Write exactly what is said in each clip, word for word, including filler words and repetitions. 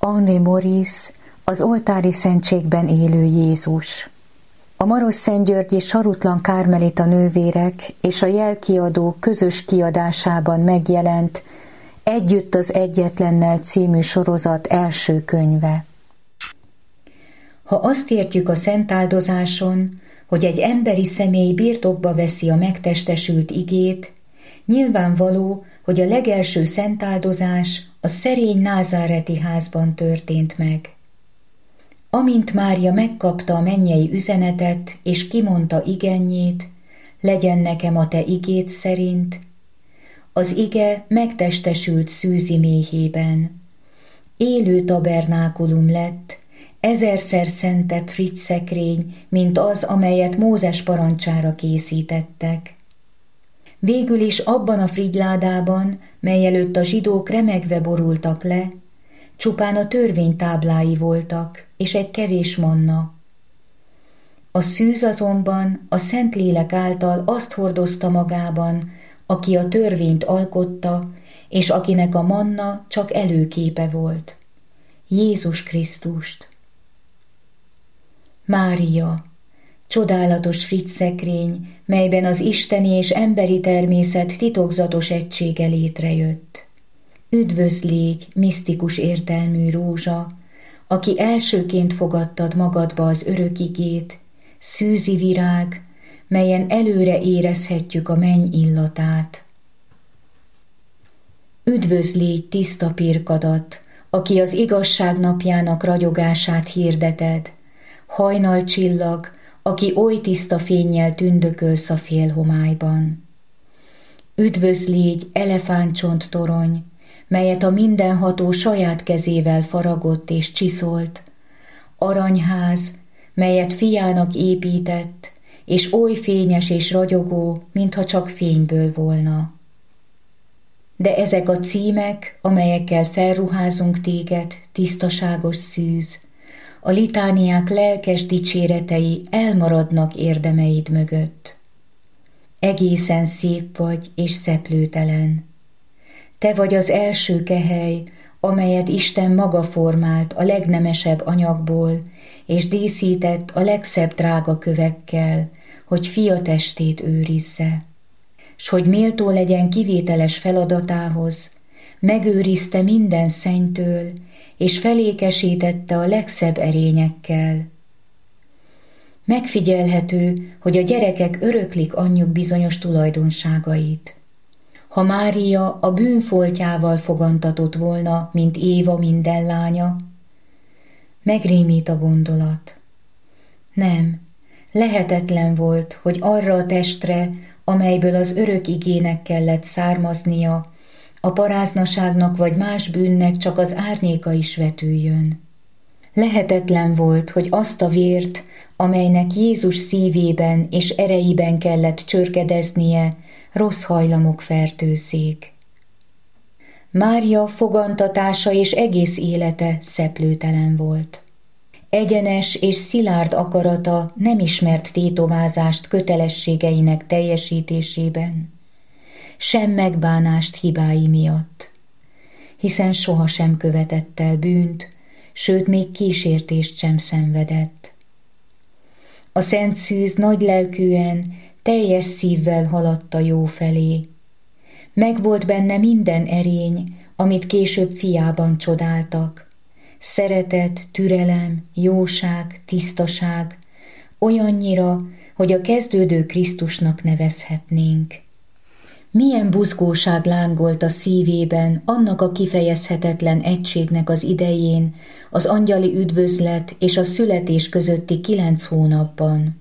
Henri Maurice, az oltári szentségben élő Jézus. A Marosszentgyörgyi Sarutlan Kármelita nővérek és a Jelkiadó közös kiadásában megjelent Együtt az Egyetlennel című sorozat első könyve. Ha azt értjük a szentáldozáson, hogy egy emberi személy birtokba veszi a megtestesült igét, nyilvánvaló, hogy a legelső szentáldozás a szerény názáreti házban történt meg. Amint Mária megkapta a mennyei üzenetet, és kimondta igenjét, legyen nekem a te igéd szerint, az ige megtestesült szűzi méhében. Élő tabernákulum lett, ezerszer szentebb frigyszekrény, mint az, amelyet Mózes parancsára készítettek. Végül is abban a frigyládában, mely előtt a zsidók remegve borultak le, csupán a törvény táblái voltak, és egy kevés manna. A szűz azonban a Szentlélek által azt hordozta magában, aki a törvényt alkotta, és akinek a manna csak előképe volt. Jézus Krisztust. Mária, csodálatos frigyszekrény, melyben az isteni és emberi természet titokzatos egysége létrejött. Üdvözl légy, misztikus értelmű rózsa, aki elsőként fogadtad magadba az örök igét, szűzi virág, melyen előre érezhetjük a menny illatát. Üdvözl légy, tiszta pirkadat, aki az igazság napjának ragyogását hirdeted, hajnalcsillag, aki oly tiszta fénnyel tündökölsz a félhomályban. Üdvözl légy, elefántcsont torony, melyet a mindenható saját kezével faragott és csiszolt, aranyház, melyet fiának épített, és oly fényes és ragyogó, mintha csak fényből volna. De ezek a címek, amelyekkel felruházunk téged, tisztaságos szűz, a litániák lelkes dicséretei elmaradnak érdemeid mögött. Egészen szép vagy és szeplőtelen. Te vagy az első kehely, amelyet Isten maga formált a legnemesebb anyagból, és díszített a legszebb drága kövekkel, hogy fia testét őrizze. S hogy méltó legyen kivételes feladatához, megőrizte minden szennytől, és felékesítette a legszebb erényekkel. Megfigyelhető, hogy a gyerekek öröklik anyjuk bizonyos tulajdonságait. Ha Mária a bűnfoltjával fogantatott volna, mint Éva minden lánya, megrémít a gondolat. Nem, lehetetlen volt, hogy arra a testre, amelyből az örök igének kellett származnia, a paráznaságnak vagy más bűnnek csak az árnyéka is vetüljön. Lehetetlen volt, hogy azt a vért, amelynek Jézus szívében és erejében kellett csörkedeznie, rossz hajlamok fertőzzék. Mária fogantatása és egész élete szeplőtelen volt. Egyenes és szilárd akarata nem ismert tétovázást kötelességeinek teljesítésében, sem megbánást hibái miatt, hiszen sohasem követett el bűnt, sőt még kísértést sem szenvedett. A szent szűz nagylelkűen, teljes szívvel haladt a jó felé. Megvolt benne minden erény, amit később fiában csodáltak. Szeretet, türelem, jóság, tisztaság, olyannyira, hogy a kezdődő Krisztusnak nevezhetnénk. Milyen buzgóság lángolt a szívében annak a kifejezhetetlen egységnek az idején, az angyali üdvözlet és a születés közötti kilenc hónapban.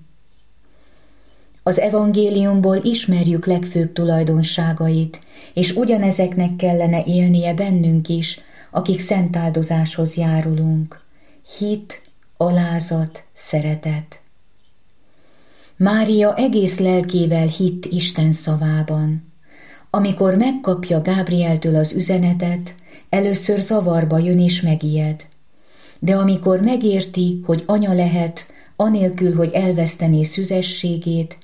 Az evangéliumból ismerjük legfőbb tulajdonságait, és ugyanezeknek kellene élnie bennünk is, akik szentáldozáshoz járulunk. Hit, alázat, szeretet. Mária egész lelkével hitt Isten szavában. Amikor megkapja Gábrieltől az üzenetet, először zavarba jön és megijed. De amikor megérti, hogy anya lehet, anélkül, hogy elvesztené szüzességét,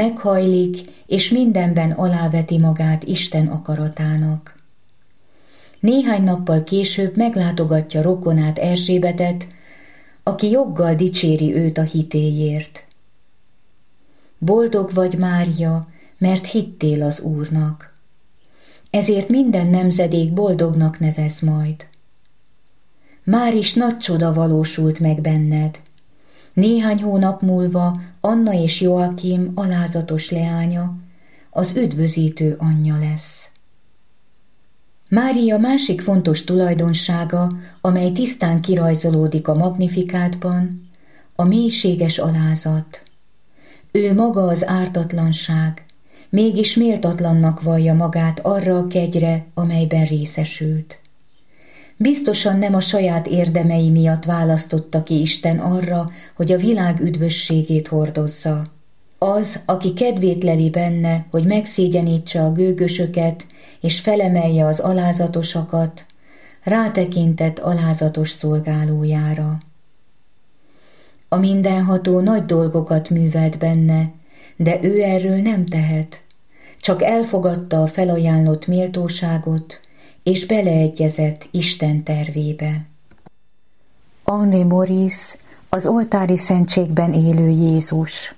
meghajlik, és mindenben aláveti magát Isten akaratának. Néhány nappal később meglátogatja rokonát Erzsébetet, aki joggal dicséri őt a hitéért. Boldog vagy, Mária, mert hittél az Úrnak. Ezért minden nemzedék boldognak nevez majd. Már is nagy csoda valósult meg benned. Néhány hónap múlva Anna és Joakim alázatos leánya, az üdvözítő anyja lesz. Mária másik fontos tulajdonsága, amely tisztán kirajzolódik a Magnifikátban, a mélységes alázat. Ő maga az ártatlanság, mégis méltatlannak vallja magát arra a kegyre, amelyben részesült. Biztosan nem a saját érdemei miatt választotta ki Isten arra, hogy a világ üdvösségét hordozza. Az, aki kedvét leli benne, hogy megszégyenítse a gőgösöket, és felemelje az alázatosakat, rátekintett alázatos szolgálójára. A mindenható nagy dolgokat művelt benne, de ő erről nem tehet, csak elfogadta a felajánlott méltóságot, és beleegyezett Isten tervébe. Henri Maurice, az oltári szentségben élő Jézus.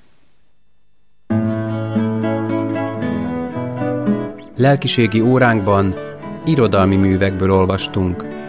Lelkiségi óránkban irodalmi művekből olvastunk.